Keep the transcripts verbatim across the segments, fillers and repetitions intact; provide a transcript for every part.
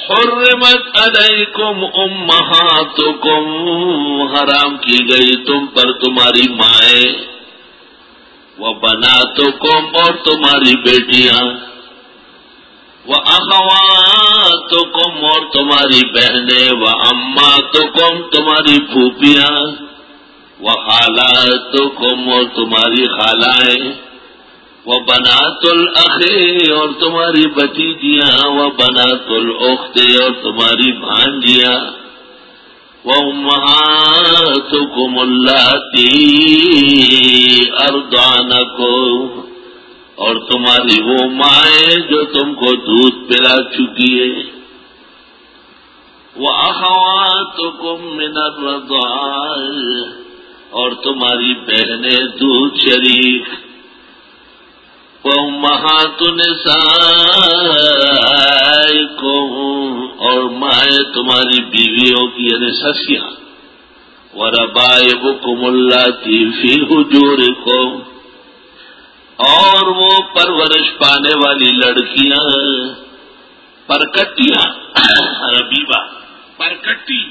حرمت علیکم امہاتکم، حرام کی گئی تم پر تمہاری مائیں، وبناتکم اور تمہاری بیٹیاں، وَأَخَوَاتُكُمْ اور تمہاری بہنیں، وَأَمَّاتُكُمْ تمہاری پھوپھیاں، وَخَالَاتُكُمْ اور تمہاری خالائیں، وَبَنَاتُ الْأَخِ اور تمہاری بھتیجیاں، وَبَنَاتُ الْأُخْتِ اور تمہاری بھانجیاں، وَأُمَّهَاتُكُمُ اللَّاتِي أَرْضَعْنَكُمْ اور تمہاری وہ مائیں جو تم کو دودھ پلا چکی ہے، وَأَخَوَاتُكُم مِّنَ الرَّضَاعِ اور تمہاری بہنیں دودھ شریک، وَأُمَّهَاتُ نِسَائِكُمْ اور مائیں تمہاری بیویوں کی یعنی سسیاں، وَرَبَائِبُكُمُ اللَّاتِي فِي حُجُورِكُمْ اور وہ پرورش پانے والی لڑکیاں، پرکٹیاں، ربیبہ پرکٹی،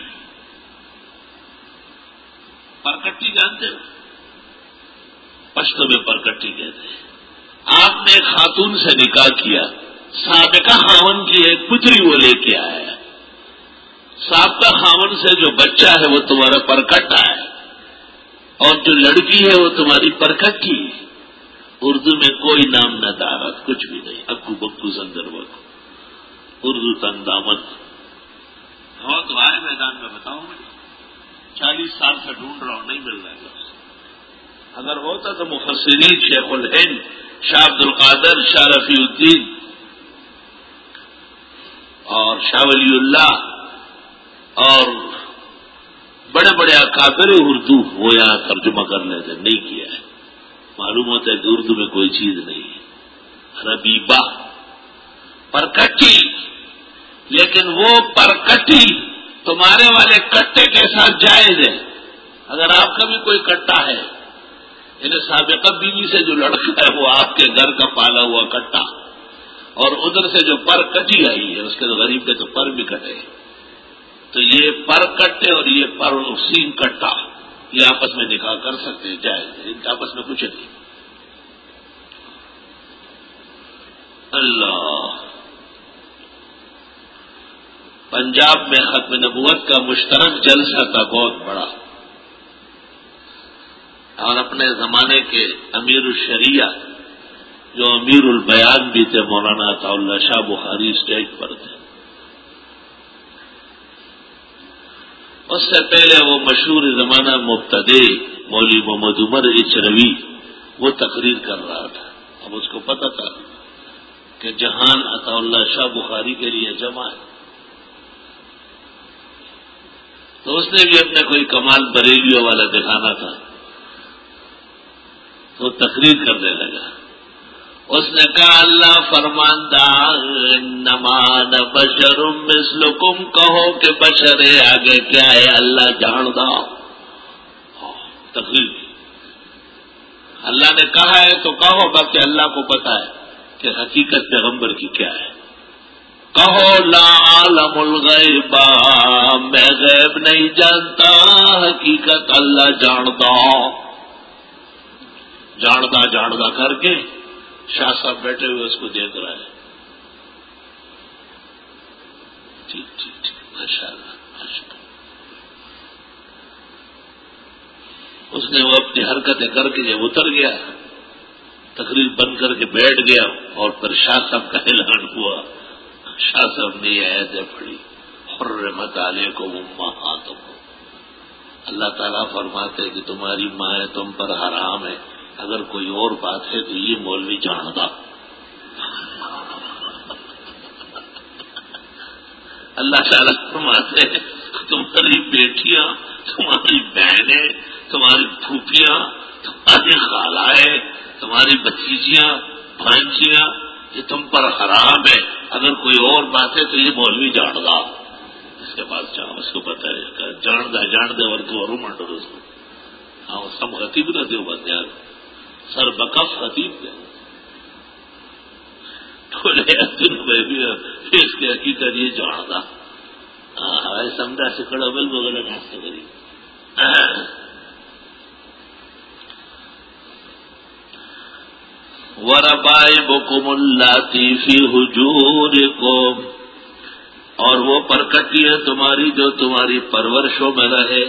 پرکٹی جانتے ہو؟ پشتو میں پرکٹی کہتے ہیں۔ آپ نے ایک خاتون سے نکاح کیا، سابقہ خاون کی ایک پتری وہ لے کے آیا، سابقہ خاون سے جو بچہ ہے وہ تمہارا پرکٹا ہے، اور جو لڑکی ہے وہ تمہاری پرکٹی ہے۔ اردو میں کوئی نام نہ دارت، کچھ بھی نہیں، اکو بکو زندر بکو، اردو تندامت۔ ہو تو آئے میدان میں بتاؤ مجھے، چالیس سال سے ڈھونڈ رہا ہوں، نہیں مل رہا ہے لفظ۔ اگر ہوتا تو مفسرین شیخ الہند شاہ عبد القادر، شاہ رفیع الدین اور شاہ ولی اللہ اور بڑے بڑے اکابر اردو وہ یہاں ترجمہ کر لیتے، نہیں کیا ہے۔ معلوم ہوتا ہے کہ اردو میں کوئی چیز نہیں ہے۔ ربیبہ پرکٹی، لیکن وہ پرکٹی تمہارے والے کٹے کے ساتھ جائز ہے۔ اگر آپ کا بھی کوئی کٹا ہے، یعنی سابقہ بیوی سے جو لڑکا ہے وہ آپ کے گھر کا پالا ہوا کٹا، اور ادھر سے جو پر کٹی آئی ہے اس کے تو غریب کے تو پر بھی کٹے، تو یہ پر کٹے اور یہ پر سین کٹا یہ آپس میں نکاح کر سکتے ہیں، جائز ہے، ان کے آپس میں کچھ نہیں۔ اللہ، پنجاب میں ختم نبوت کا مشترک جلسہ تھا بہت بڑا، اور اپنے زمانے کے امیر الشریعہ جو امیر البیان بھی تھے مولانا عطا اللہ شاہ بخاری اسٹیج پر تھے۔ اس سے پہلے وہ مشہور زمانہ مبتدی مولوی محمد عمر اچروی وہ تقریر کر رہا تھا۔ اب اس کو پتہ تھا کہ جہان عطا اللہ شاہ بخاری کے لیے جمع ہے، تو اس نے بھی اپنے کوئی کمال بریلیوں والا دکھانا تھا، تو تقریر کرنے لگا۔ اس نے کہا اللہ فرماندہ انما انا بشر مثلکم، کہو کہ بشر ہے، آگے کیا ہے اللہ جاندا۔ تقریر کی اللہ نے کہا ہے تو کہو، باقی اللہ کو پتا ہے کہ حقیقت پیغمبر کی کیا ہے۔ کہو لا عالم الغیب، میں غیب نہیں جانتا، حقیقت اللہ جاندا۔ جاندا جاندا کر کے شاہ صاحب بیٹھے ہوئے اس کو دیکھ رہا ہے۔ ٹھیک ٹھیک ٹھیک، ماشاء اللہ ماشاء اللہ۔ اس نے وہ اپنی حرکتیں کر کے جب اتر گیا، تقریر بند کر کے بیٹھ گیا، اور پھر شاہ صاحب کا اعلان ہوا۔ شاہ صاحب نے یہ آیتیں پڑھی، حرمت علیکم امہاتکم، اللہ تعالیٰ فرماتے کہ تمہاری مائیں تم پر حرام ہے، اگر کوئی اور بات ہے تو یہ مولوی جاندا۔ اللہ تعالیٰ فرماتے ہیں تمہاری بیٹیاں، تمہاری بہنیں، تمہاری پھوپھیاں، تمہاری خالائیں، تمہاری بھتیجیاں، بھانجیاں، یہ تم پر حرام ہے، اگر کوئی اور بات ہے تو یہ مولوی جاندا۔ اس کے پاس جاؤ، اس کو پتہ ہے جاندہ جاندے اور تو اور منڈو اس کو۔ ہاں سب خطیب نہ دیو بند یار، سر بکف خطیب دے بولے تم میں بھی اس کے حقیقت یہ جوڑا تھا ہاں سمجھا سے کڑا بل بغل ناشتہ کری وَرَبَائِبُكُمُ اللَّاتِي فِي حُجُورِكُمْ اور وہ پرکٹیاں تمہاری جو تمہاری پرورشوں میں رہے.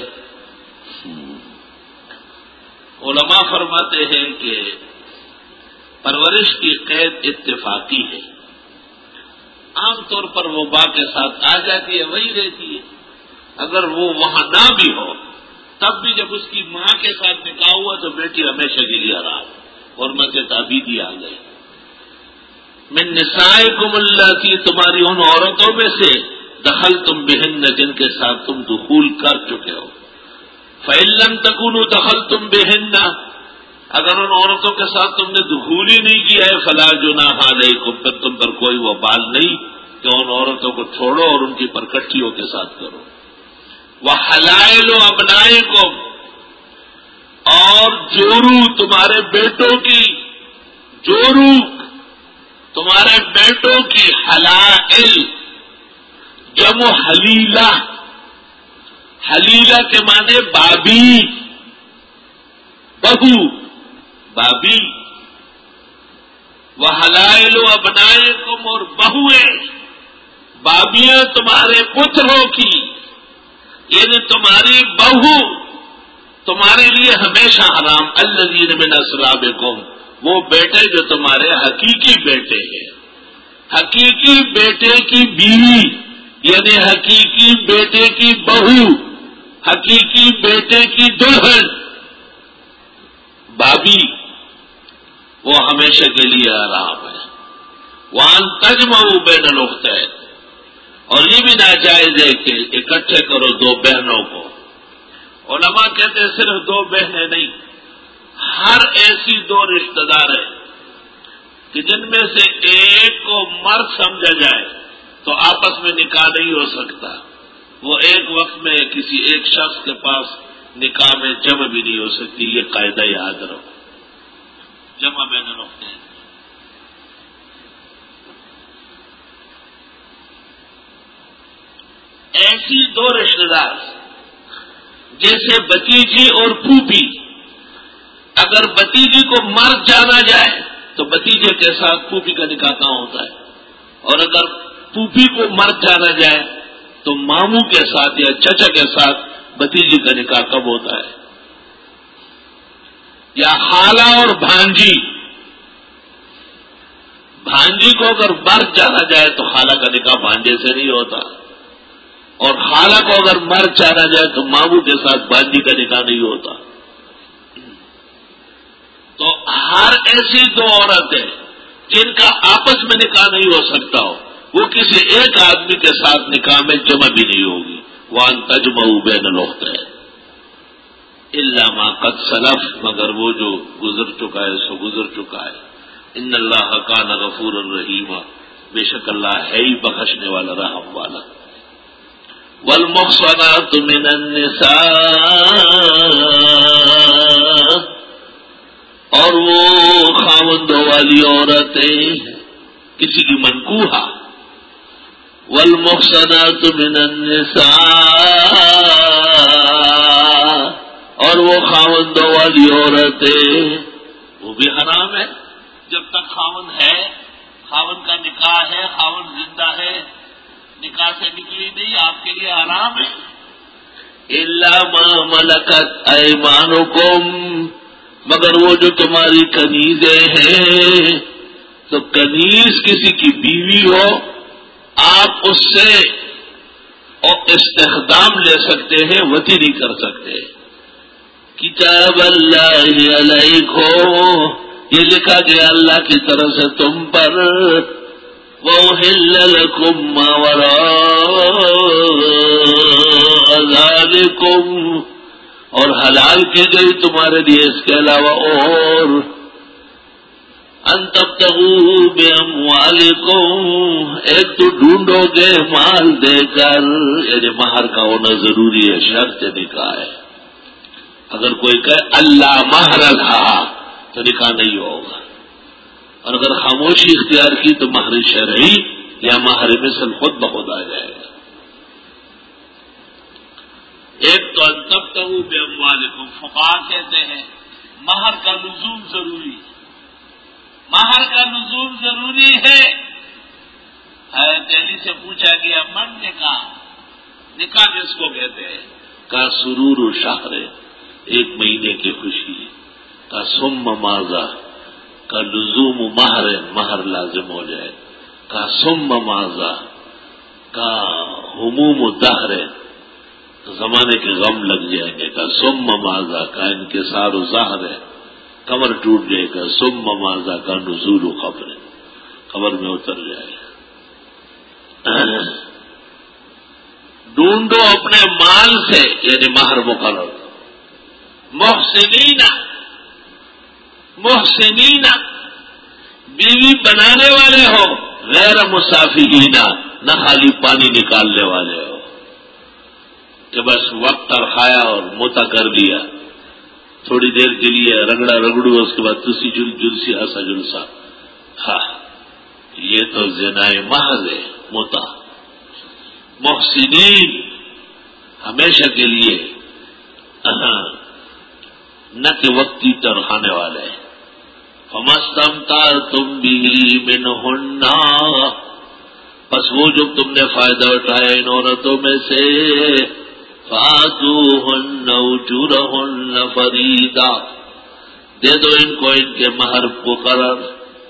علماء فرماتے ہیں کہ پرورش کی قید اتفاقی ہے. عام طور پر وہ باں کے ساتھ آ جاتی ہے وہی رہتی ہے. اگر وہ وہاں نہ بھی ہو تب بھی جب اس کی ماں کے ساتھ نکاح ہوا تو بیٹی ہمیشہ کے لیے آرام اور مجھے تعبیدی آ گئی. من نسائکم اللاتی تمہاری ان عورتوں میں سے دخل تم بہن جن کے ساتھ تم دخول کر چکے ہو. فَإِن لَّمْ تَكُونُوا دَخَلْتُمْ بِهِنَّ اگر ان عورتوں کے ساتھ تم نے دخول ہی نہیں کیا ہے فلا جناح علیکم پھر تم پر کوئی وبال نہیں کہ ان عورتوں کو چھوڑو اور ان کی پرکٹیوں کے ساتھ کرو. وَحَلَائِلُ أَبْنَائِكُمْ اور جورو تمہارے بیٹوں کی جورو تمہارے بیٹوں کی حلائل جمع حلیلہ حلیلہ کے معنی بابی بہو بابی وہ حلائل و ابنائکم اور بہویں بابیاں تمہارے پتروں کی یعنی تمہاری بہو تمہارے لیے ہمیشہ حرام. الذین من اصلابکم وہ بیٹے جو تمہارے حقیقی بیٹے ہیں. حقیقی بیٹے کی بیوی یعنی حقیقی بیٹے کی بہو حقیقی بیٹے کی دلہن بابی وہ ہمیشہ کے لیے حرام ہے. وان تجمعوا بین الاختین اور یہ بھی ناجائز ہے کہ اکٹھے کرو دو بہنوں کو. علماء کہتے ہیں صرف دو بہنیں نہیں ہر ایسی دو رشتہ دار ہیں کہ جن میں سے ایک کو مرد سمجھا جائے تو آپس میں نکاح نہیں ہو سکتا. وہ ایک وقت میں کسی ایک شخص کے پاس نکاح میں جمع بھی نہیں ہو سکتی. یہ قاعدہ یاد رہو جمع بین الاختین. ایسی دو رشتہ دار جیسے بتیجی اور پھوپھی اگر بتیجی کو مرد جانا جائے تو بتیجے کے ساتھ پھوپھی کا نکاح کہاں ہوتا ہے اور اگر پھوپھی کو مرد جانا جائے تو ماموں کے ساتھ یا چچا کے ساتھ بتیجی کا نکاح کب ہوتا ہے. یا خالہ اور بھانجی بھانجی کو اگر مرد جانا جائے تو خالہ کا نکاح بھانجے سے نہیں ہوتا اور خالہ کو اگر مرد جانا جائے تو ماموں کے ساتھ بھانجی کا نکاح نہیں ہوتا. تو ہر ایسی دو عورتیں جن کا آپس میں نکاح نہیں ہو سکتا ہو وہ کسی ایک آدمی کے ساتھ نکاح میں جمع بھی نہیں ہوگی. وان تجمعوا بین الاختین الا ما قد سلف مگر وہ جو گزر چکا ہے سو گزر چکا ہے. ان اللہ کان غفورا رحیما بے شک اللہ ہے ہی بخشنے والا رحم والا. والمحصنات من النساء اور وہ خاوندوں والی عورتیں کسی کی منکوحہ. والمحصنات من النساء اور وہ خاوندوں والی عورتیں وہ بھی حرام ہے جب تک خاوند ہے خاوند کا نکاح ہے خاوند زندہ ہے نکاح سے نکلی نہیں آپ کے لیے حرام ہے. الا ما ملکت ایمانکم مگر وہ جو تمہاری کنیزیں ہیں تو کنیز کسی کی بیوی ہو آپ اس سے استخدام لے سکتے ہیں وطی نہیں کر سکتے. کتاب اللہ علیکم یہ لکھا گیا اللہ کی طرف سے تم پر. وَأُحِلَّ لَكُم مَّا وَرَاءَ ذَلِكُمْ اور حلال کی گئی تمہارے لیے اس کے علاوہ اور ان تبتغوا بِأَمْوَالِكُمْ ایک تو ڈھونڈو گے مال دے کر یعنی مہر کا ہونا ضروری ہے شرط نکاح ہے. اگر کوئی کہے اللہ مہر رہا تو نکاح نہیں ہوگا اور اگر خاموشی اختیار کی تو مہر شرعی یا مہر مثل خود بخود آ جائے گا. ایک تو ان تبتغوا باموالکم، فقہا کہتے ہیں مہر کا لزوم ضروری ہے، مہر کا لزوم ضروری ہے. حضرت علی سے پوچھا گیا من نکاح، نکاح کس کو کہتے ہیں؟ کا سرور و شہر، ایک مہینے کی خوشی. کا سم ماذا، کا لزوم مہر، مہر لازم ہو جائے. کا سم ماذا، کا ہموم دہر، زمانے کے غم لگ جائیں گے. کا سم ماذا، کا انکسار و ظاہر ہے، کمر ٹوٹ جائے گا. سم ماذا، کا نزول و خبر، خبر میں اتر جائے. ڈھونڈو اپنے مال سے، یعنی مہر مقرر. محسنین، محسنین بیوی بنانے والے ہو، غیر مسافہین، نہ خالی پانی نکالنے والے ہو کہ بس وقت ترخایا اور موتا کر لیا، تھوڑی دیر کے لیے رگڑا رگڑو، اس کے بعد تسی جل جلسی ہسا جلسا. ہاں یہ تو زنائے محض ہے، موتا. محسنین ہمیشہ کے لیے، نہ کہ وقتی ترخانے والے. فمستمتعتم به منہن، پس وہ جو تم نے فائدہ اٹھایا ان عورتوں میں سے، فآتوہن اجورہن فریضہ، دے دو ان کو ان کے مہر مقرر.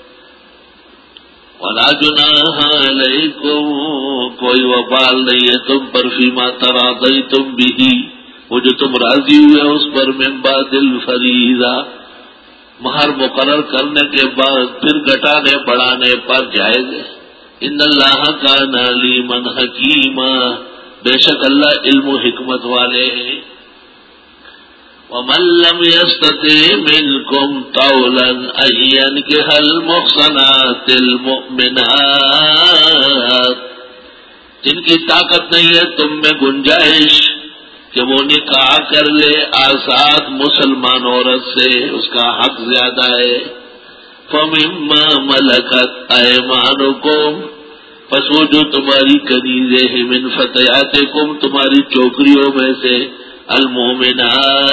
ولا جناح علیکم، کوئی وبال نہیں ہے تم پر، فیما تراضیتم به، وہ جو تم راضی ہوئے اس پر، من بعد الفریضہ، مہر مقرر کرنے کے بعد پھر گھٹانے بڑھانے پر جائز ہے. ان اللہ کان علیما حکیما، بے شک اللہ علم و حکمت والے ہیں. ومن لم يستطع منكم طولا ان ينكح المحصنات المؤمنات، جن کی طاقت نہیں ہے تم میں گنجائش کہ وہ نکاح کر لے آزاد مسلمان عورت سے، اس کا حق زیادہ ہے. فمما ملکت ایمانکم، پس وہ جو تمہاری کنیزیں ہیں، من فتیاتکم، تمہاری چوکریوں میں سے، المومنات،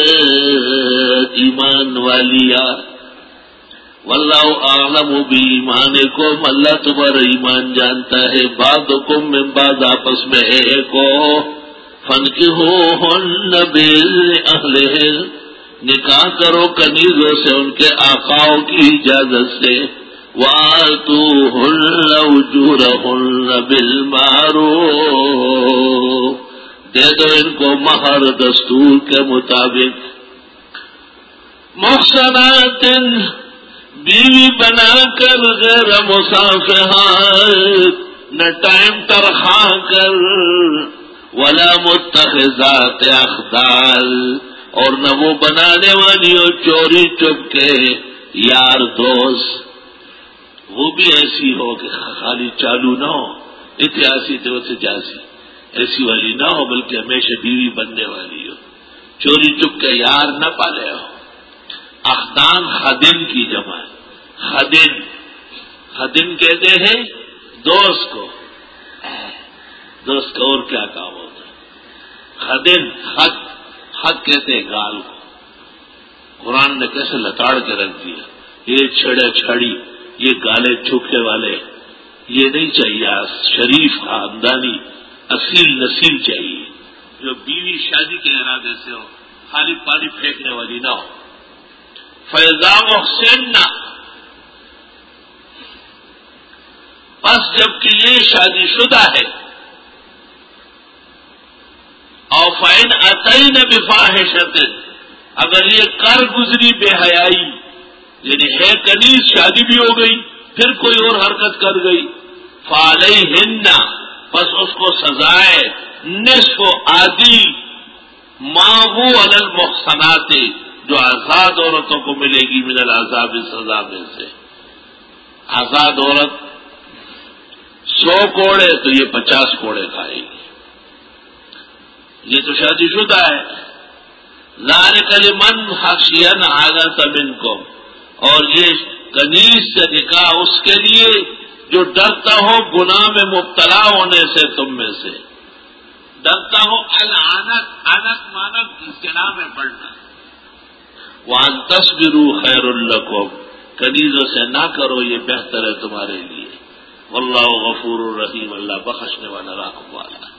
ایمان والیا. واللہ اعلم بایمانکم، اللہ تمہارا ایمان جانتا ہے. بعضکم من بعض، آپس میں ایک ہو. فانکحوہن باذن، نکاح کرو کنیزوں سے ان کے آقاؤں کی اجازت سے. وآتوہن اجورہن بالمعروف، دے دو ان کو مہر دستور کے مطابق. محصنات، بیوی بنا کر، غیر مصافحات، نہ ٹائم ترخواہ کر، ولا متخذات اخدان، اور نہ وہ بنانے والی ہو چوری چپ کے یار دوست. وہ بھی ایسی ہو کہ خالی چالو نہ ہو، اتیاسی تو سے جاسی، ایسی والی نہ ہو، بلکہ ہمیشہ بیوی بننے والی ہو، چوری چپ کے یار نہ پالے ہو. اخدان خدن کی جمع، خدن، خدن کہتے ہیں دوست کو. دوست کا اور کیا کام ہوتا ہے؟ خدن، خد، خد کہتے ہیں گال کو. قرآن نے کیسے لتاڑ کے رکھ دیا، یہ چھڑے چھڑی، یہ گالے چھوکے والے، یہ نہیں چاہیے. شریف خاندانی اصیل نسل چاہیے، جو بیوی شادی کے ارادے سے ہو، خالی پانی پھینکنے والی نہ ہو. فیضا محسن، بس جب کہ یہ شادی شدہ ہے، اور فَإِنْ أَتَيْنَ بِفَاحِشَةٍ، اگر یہ کر گزری بے حیائی، یعنی ہے کنیز، شادی بھی ہو گئی، پھر کوئی اور حرکت کر گئی، فَعَلَيْهِنَّ، بس اس کو سزائے نصف آدھی، ما وہ علی المحصنات، جو آزاد عورتوں کو ملے گی، من العذاب، سزا میں سے. آزاد عورت سو کوڑے تو یہ پچاس کوڑے کھائے گی. یہ تو شادی شدہ ہے. ذالک لمن خشی العنۃ منکم، اور یہ کنیز سے نکاح اس کے لیے جو ڈرتا ہو گناہ میں مبتلا ہونے سے تم میں سے، ڈرتا ہو العنت، عنت مانت اصطلاح میں پڑھنا، وان تصبروا خیر لکم، کنیزوں سے نہ کرو یہ بہتر ہے تمہارے لیے، واللہ غفور الرحیم، اللہ بخشنے والا رحم والا ہے۔